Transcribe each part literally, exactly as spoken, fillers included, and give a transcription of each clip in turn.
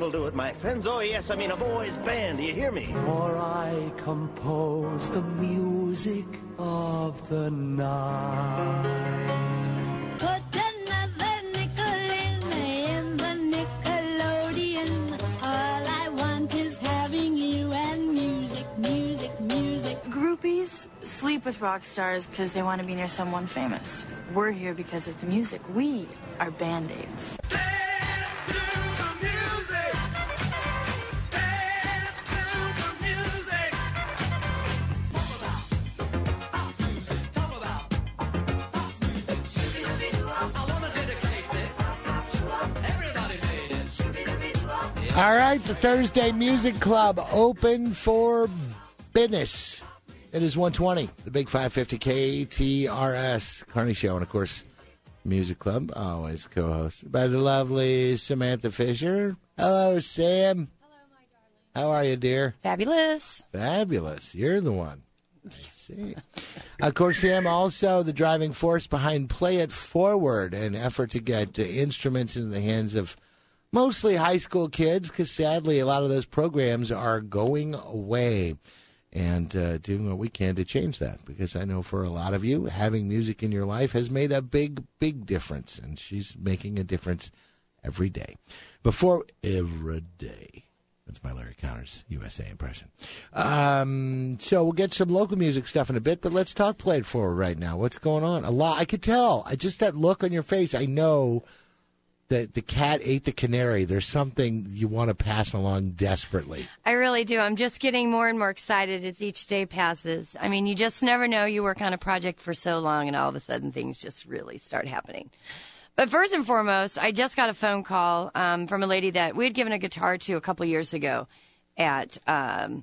will do it, my friends. Oh, yes, I mean a boys' band. Do you hear me? For I compose the music of the night. Put another nickel in, in the Nickelodeon. All I want is having you and music, music, music. Groupies sleep with rock stars because they want to be near someone famous. We're here because of the music. We are Band-Aids. All right, the Thursday Music Club open for business. It is one twenty, the Big five fifty K T R S Carney Show. And, of course, Music Club, always co-hosted by the lovely Samantha Fisher. Hello, Sam. Hello, my darling. How are you, dear? Fabulous. Fabulous. You're the one. I see. Of course, Sam, also the driving force behind Play It Forward, an effort to get uh, instruments into the hands of mostly high school kids, because sadly a lot of those programs are going away, and uh, doing what we can to change that, because I know for a lot of you, having music in your life has made a big, big difference, and she's making a difference every day. Before every day. That's my Larry Connors U S A impression. Um, so we'll get some local music stuff in a bit, but let's talk Play It Forward right now. What's going on? A lot. I could tell. I just that look on your face. I know that the cat ate the canary. There's something you want to pass along desperately. I really do. I'm just getting more and more excited as each day passes. I mean, you just never know. You work on a project for so long, and all of a sudden things just really start happening. But first and foremost, I just got a phone call um, from a lady that we had given a guitar to a couple years ago at um,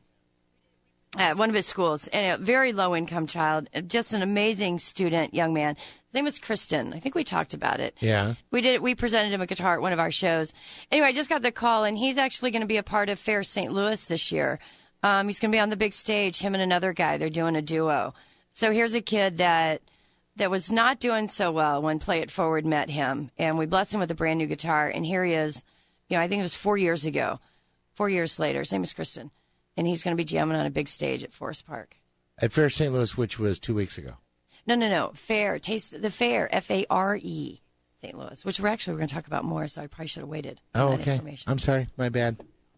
at one of his schools, and a very low-income child, just an amazing student, young man. His name was Kristen. I think we talked about it. Yeah. We did. We presented him a guitar at one of our shows. Anyway, I just got the call, and he's actually going to be a part of Fair Saint Louis this year. Um, he's going to be on the big stage, him and another guy. They're doing a duo. So here's a kid that that was not doing so well when Play It Forward met him, and we blessed him with a brand new guitar, and here he is. You know, I think it was four years ago, four years later. His name is Kristen, and he's going to be jamming on a big stage at Forest Park. At Fair Saint Louis, which was two weeks ago. No, no, no. Fair, taste the Fair, F A R E, Saint Louis, which we're actually we're going to talk about more, so I probably should have waited. Oh, that okay. information. I'm sorry. My bad.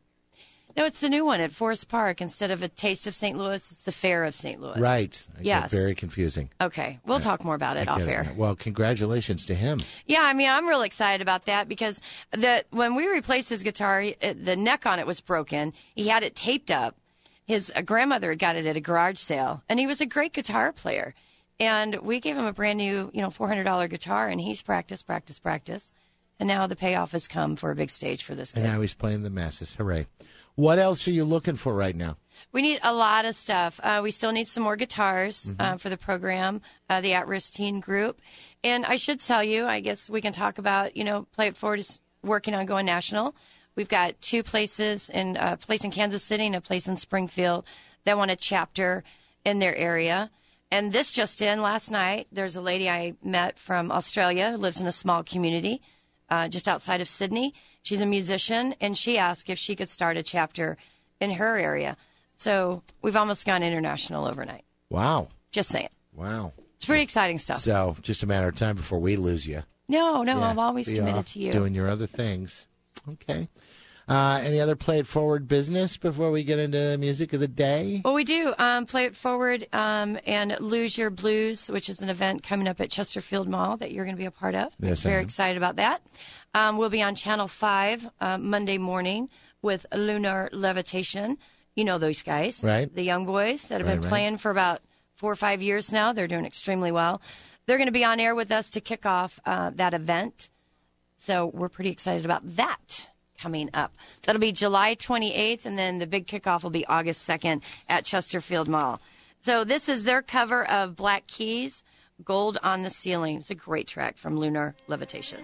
No, it's the new one at Forest Park. Instead of a Taste of Saint Louis, it's the Fair of Saint Louis. Right. I Yes. get very confusing. Okay. We'll talk more about it I off get air. it. Well, congratulations to him. Yeah, I mean, I'm really excited about that because the when we replaced his guitar, he- it, the neck on it was broken. He had it taped up. His uh, grandmother had got it at a garage sale, and he was a great guitar player. And we gave him a brand new, you know, four hundred dollars guitar, and he's practiced, practiced, practiced. And now the payoff has come for a big stage for this kid. And now he's playing the masses. Hooray. What else are you looking for right now? We need a lot of stuff. Uh, we still need some more guitars Mm-hmm. uh, for the program, uh, the At-Risk Teen Group. And I should tell you, I guess we can talk about, you know, Play It Forward is working on going national. We've got two places, in a place in Kansas City and a place in Springfield that want a chapter in their area. And this just in, last night, there's a lady I met from Australia who lives in a small community uh, just outside of Sydney. She's a musician, and she asked if she could start a chapter in her area. So we've almost gone international overnight. Wow. Just saying. Wow. It's pretty exciting stuff. So just a matter of time before we lose you. No, no, Yeah, I'm always be committed off to you. Doing your other things. Okay. Uh, any other Play It Forward business before we get into music of the day? Well, we do. Um, Play It Forward um, and Lose Your Blues, which is an event coming up at Chesterfield Mall that you're going to be a part of. Yes, I Very am. excited about that. Um, we'll be on Channel five uh, Monday morning with Lunar Levitation. You know those guys. Right. The young boys that have Right, been right. playing for about four or five years now. They're doing extremely well. They're going to be on air with us to kick off uh, that event. So we're pretty excited about that coming up. That'll be July twenty-eighth, and then the big kickoff will be August second at Chesterfield Mall. So this is their cover of Black Keys, Gold on the Ceiling. It's a great track from Lunar Levitation.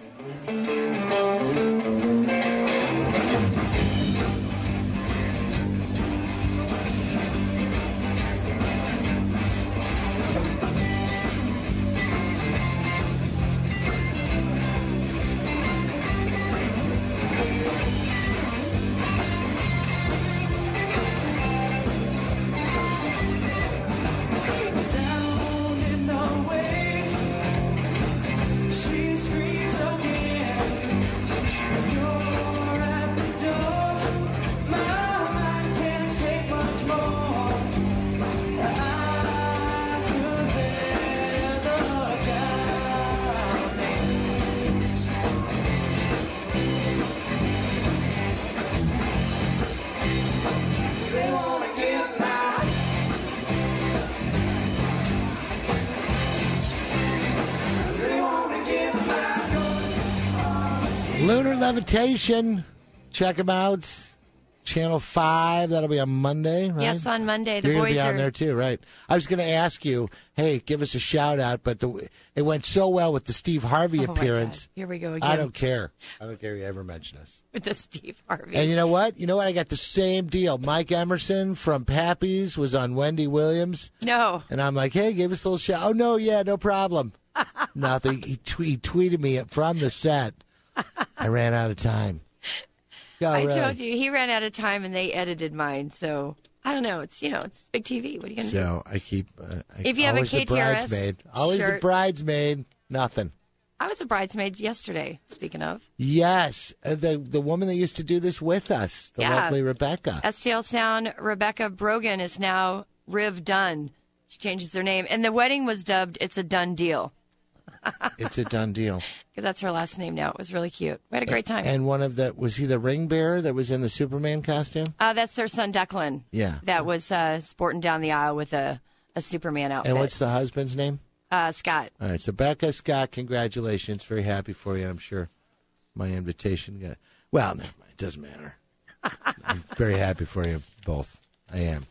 Lunar Levitation. Check them out. Channel five. That'll be on Monday, right? Yes, on Monday. The You're boys gonna be on are there too, right? I was going to ask you, hey, give us a shout out, but the, it went so well with the Steve Harvey Oh, my appearance. God. Here we go again. I don't care. I don't care if you ever mention us. With the Steve Harvey. And you know what? You know what? I got the same deal. Mike Emerson from Pappy's was on Wendy Williams. No. And I'm like, hey, give us a little shout. Oh, no, yeah, no problem. Nothing. He, tw- he tweeted me from the set. I ran out of time. Yeah, I really. told you, he ran out of time and they edited mine. So, I don't know. It's, you know, it's big T V. What are you going to do? So I keep. Uh, I, If you have a always K T R S the bridesmaid. Always the shirt. bridesmaid. Nothing. I was a bridesmaid yesterday, speaking of. Yes, uh, the the woman that used to do this with us, the Yeah. lovely Rebecca. S T L Sound, Rebecca Brogan is now Riv Dunn. She changes her name. And the wedding was dubbed It's a Done Deal. It's a done deal. Because that's her last name now. It was really cute. We had a great time. And one of the was he the ring bearer that was in the Superman costume? uh, that's their son, Declan. Yeah. That was uh, sporting down the aisle with a, a Superman outfit. And what's the husband's name? uh, Scott. All right, so Becca, Scott, congratulations. Very happy for you. I'm sure my invitation got. Well, never mind. It doesn't matter. I'm very happy for you both. I am.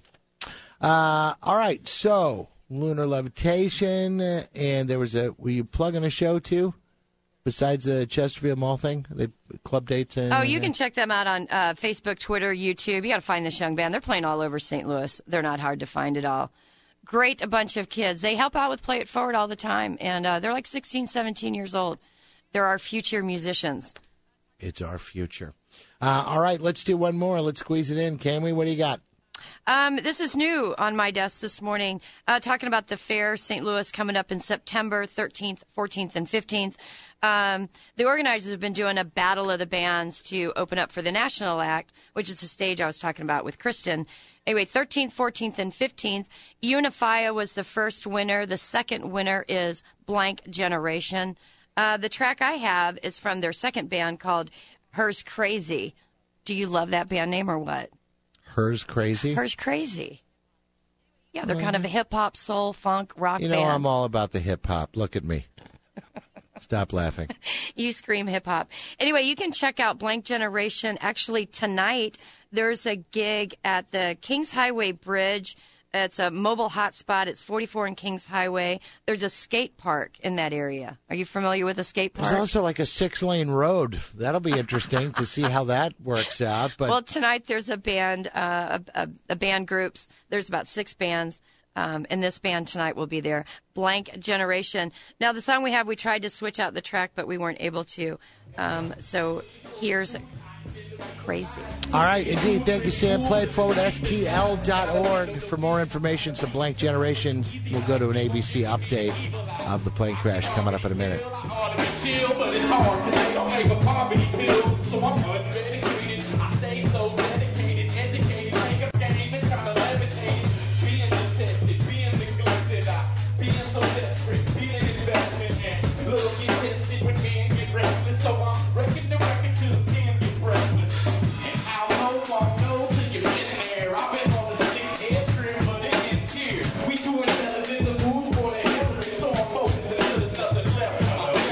Uh, all right, so Lunar Levitation, uh, and there was a. Were you plugging a show too? Besides the Chesterfield Mall thing, the club dates. And, Oh, you can check them out on uh, Facebook, Twitter, YouTube. You got to find this young band. They're playing all over Saint Louis. They're not hard to find at all. Great, a bunch of kids. They help out with Play It Forward all the time, and uh, they're like sixteen, seventeen years old. They're our future musicians. It's our future. Uh, all right, let's do one more. Let's squeeze it in, can we? What do you got? Um, this is new on my desk this morning, uh, talking about the fair, Saint Louis, coming up in September thirteenth, fourteenth, and fifteenth. Um, the organizers have been doing a battle of the bands to open up for the National Act, which is the stage I was talking about with Kristen. Anyway, thirteenth, fourteenth, and fifteenth. Unifia was the first winner. The second winner is Blank Generation. Uh, the track I have is from their second band called Hers Crazy. Do you love that band name or what? Hers Crazy? Hers Crazy. Yeah, they're kind of a hip-hop, soul, funk, rock You know, band. I'm all about the hip hop. Look at me. Stop laughing. You scream hip-hop. Anyway, you can check out Blank Generation. Actually, tonight, there's a gig at the Kings Highway Bridge. It's a mobile hotspot. It's forty-four in Kings Highway. There's a skate park in that area. Are you familiar with a skate park? There's also like a six-lane road. That'll be interesting to see how that works out. But Well, tonight there's a band, uh, a, a, a band groups. There's about six bands, um, and this band tonight will be there. Blank Generation. Now, the song we have, we tried to switch out the track, but we weren't able to. Um, so here's Crazy. all right, indeed. Thank you, Sam. Play it forward, S T L dot org for more information. Some Blank Generation. We'll go to an A B C update of the plane crash coming up in a minute. Chill, but it's hard because they don't make a poverty pill. So I'm uneducated. I stay so dedicated, educated, make a game and kind of levitated. Being detested, being neglected, I being so desperate, feeling invested, and little get tested when men get restless. So I'm breaking the record till the pen get breathless. And I'll know, won't know till you're in there. I've been on the stick head trim, but it gets here. We doing better than the move or the hell. So I'm focused until there's nothing left.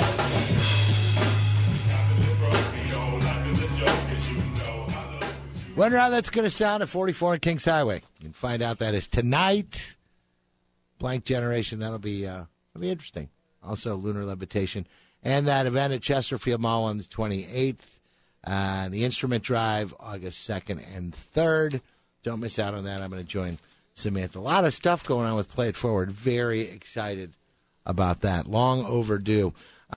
Wonder how that's going to sound at forty-four in Kings Highway. You can find out that is tonight. Blank Generation. That'll be uh, that'll be interesting. Also, Lunar Levitation and that event at Chesterfield Mall on the twenty-eighth. Uh, the Instrument Drive, August second and third. Don't miss out on that. I'm going to join Samantha. A lot of stuff going on with Play It Forward. Very excited about that. Long overdue.